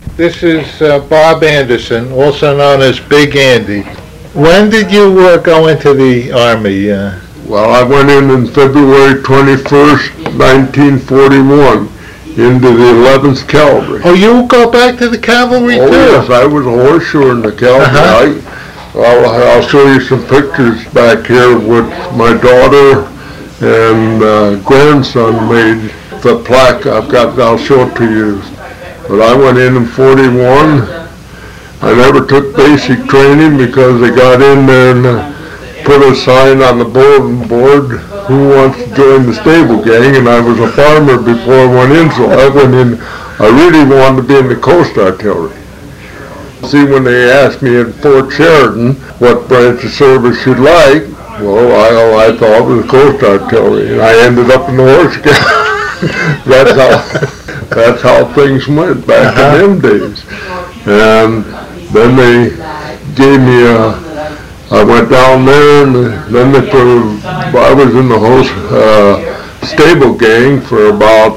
This is Bob Anderson, also known as Big Andy. When did you go into the Army? Well, I went in February 21st, 1941, into the 11th Cavalry. Oh, you go back to the cavalry too? Oh, yes, I was a horseshoer in the cavalry. I'll show you some pictures back here with my daughter and grandson made the plaque. I'll show it to you. But I went in 41. I never took basic training because they got in there and put a sign on the bulletin board, who wants to join the stable gang, and I was a farmer before I went in, so I went in. I really wanted to be in the Coast Artillery. See, when they asked me at Fort Sheridan what branch of service you'd like, well, I thought it was the Coast Artillery, and I ended up in the Horse Guards. That's how things went back in them days. And then they gave me I went down there, and then I was in the stable gang for about,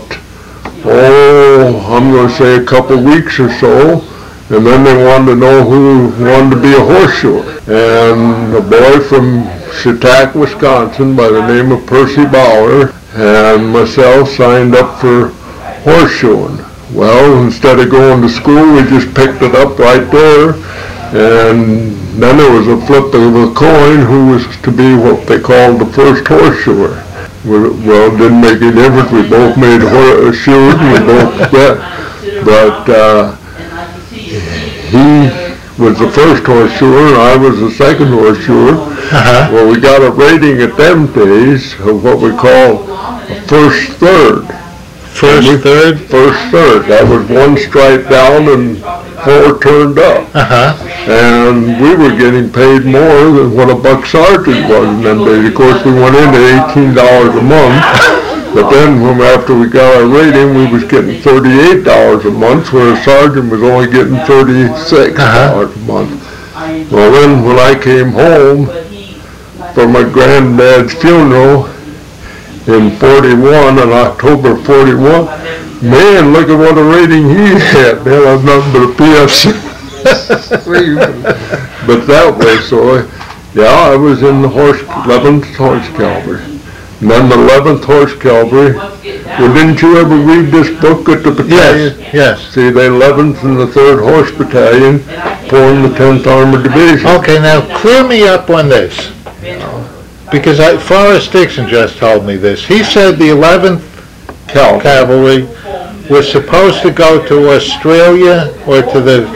I'm going to say a couple weeks or so. And then they wanted to know who wanted to be a horseshoer. And a boy from Chautauqua, Wisconsin, by the name of Percy Bauer, and myself signed up for horseshoeing. Well, instead of going to school, we just picked it up right there. And then there was a flip of a coin who was to be what they called the first horseshoer. Well, it didn't make any difference. We both made shoes, and we both but he was the first horseshoer, and I was the second horseshoer. Well, we got a rating at them days of what we call a first third. First third? First third. That was one stripe down and four turned up. And we were getting paid more than what a buck sergeant was in them days. Of course, we went into $18 a month. But then after we got our rating, we was getting $38 a month, where a sergeant was only getting $36 a month. Well, then when I came home for my granddad's funeral in 41, in October 41, man, look at what a rating he had. Man, I was nothing but a PFC. But that way, so yeah, I was in the 11th Horse Cavalry. And then the 11th Horse Cavalry. Well, didn't you ever read this book at the battalion? Yes. See, the 11th and the 3rd Horse Battalion formed the 10th Armored Division. Okay, now clear me up on this. Because Forrest Dixon just told me this. He said the 11th Cavalry was supposed to go to Australia or to the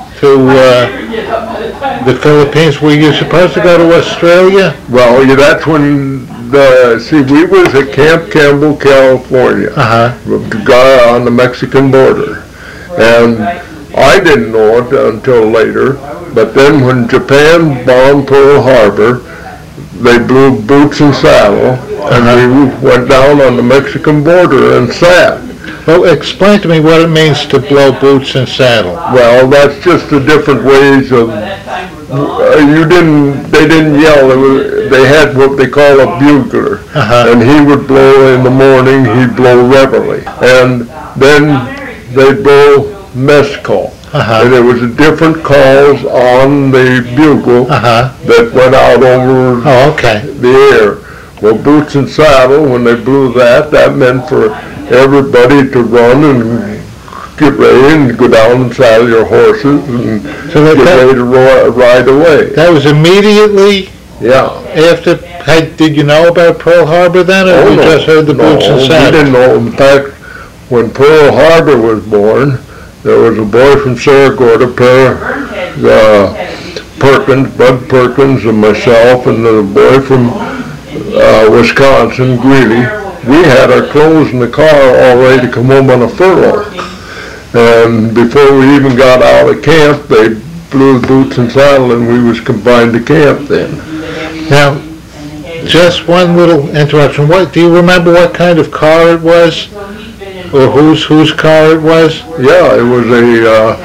Philippines. Were you supposed to go to Australia? Well, yeah, that's when we was at Camp Campbell, California, on the Mexican border, and I didn't know it until later. But then when Japan bombed Pearl Harbor, they blew Boots and Saddle, and we went down on the Mexican border and sat. Well, explain to me what it means to blow Boots and Saddle. Well, that's just the different ways of. They didn't yell. They had what they call a bugler, and he would blow in the morning. He'd blow reveille, and then they'd blow mess call. And there was different calls on the bugle that went out over the air. Well, Boots and Saddle, when they blew that meant for everybody to run and get ready and go down and saddle your horses and get ready to ride away. That was immediately after. Did you know about Pearl Harbor then, or you just heard the Boots and Saddle? We didn't know. In fact, when Pearl Harbor was born, there was a boy from Saragordo, Bud Perkins, and myself, and the boy from Wisconsin, Greeley. We had our clothes in the car all ready to come home on a furlough. And before we even got out of camp, they blew the Boots and Saddle, and we was confined to camp then. Now, just one little interruption. Do you remember what kind of car it was? Or whose car it was? Yeah, it was a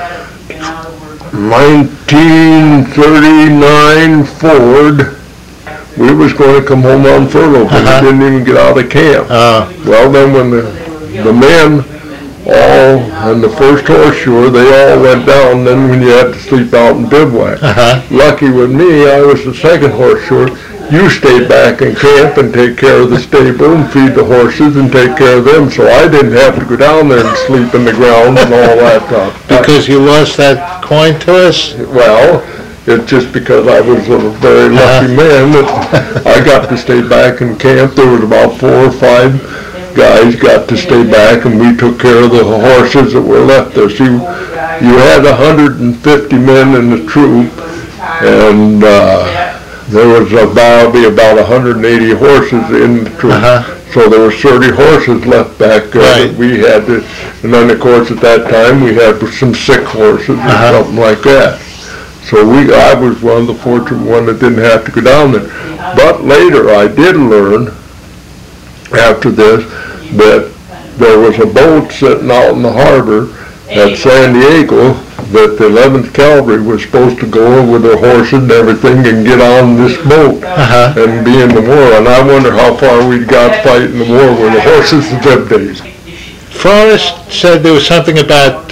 1939 Ford. We was going to come home on furlough, but we didn't even get out of camp. Well, then when the men and the first horseshoe, they all went down then when you had to sleep out in bivouac. Lucky with me, I was the second horseshoe. You stayed back in camp and take care of the stable and feed the horses and take care of them, so I didn't have to go down there and sleep in the ground and all that stuff. Because you lost that coin to us? Well, it's just because I was a very lucky man that I got to stay back in camp. There was about 4 or 5 guys got to stay back, and we took care of the horses that were left there. See, you had 150 men in the troop, and there was about 180 horses in the troop. So there was 30 horses left back there that we had to, and then of course at that time we had some sick horses or something like that. So I was one of the fortunate ones that didn't have to go down there. But later I did learn, after this, that there was a boat sitting out in the harbor at San Diego that the 11th Cavalry was supposed to go with their horses and everything and get on this boat and be in the war. And I wonder how far we got fighting the war with the horses in them days. Forrest said there was something about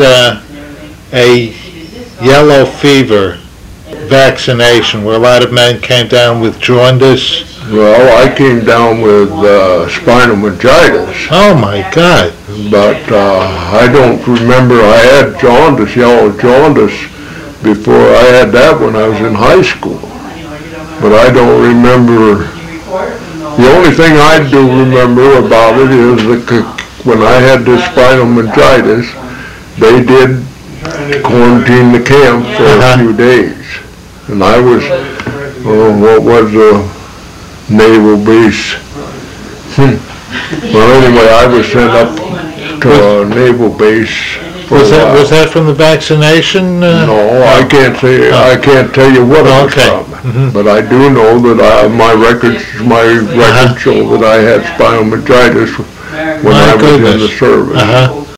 a yellow fever vaccination where a lot of men came down with jaundice. Well, I came down with spinal meningitis. Oh my God. But I don't remember. I had jaundice, yellow jaundice, before I had that when I was in high school. But I don't remember. The only thing I do remember about it is that when I had this spinal meningitis, they did quarantine the camp for a few days. And I was, what was naval base. Well, anyway, I was sent up to a naval base. Was that from the vaccination? No, I can't say. I can't tell you what it was from. But I do know that my records show that I had spinal meningitis when I was in the service.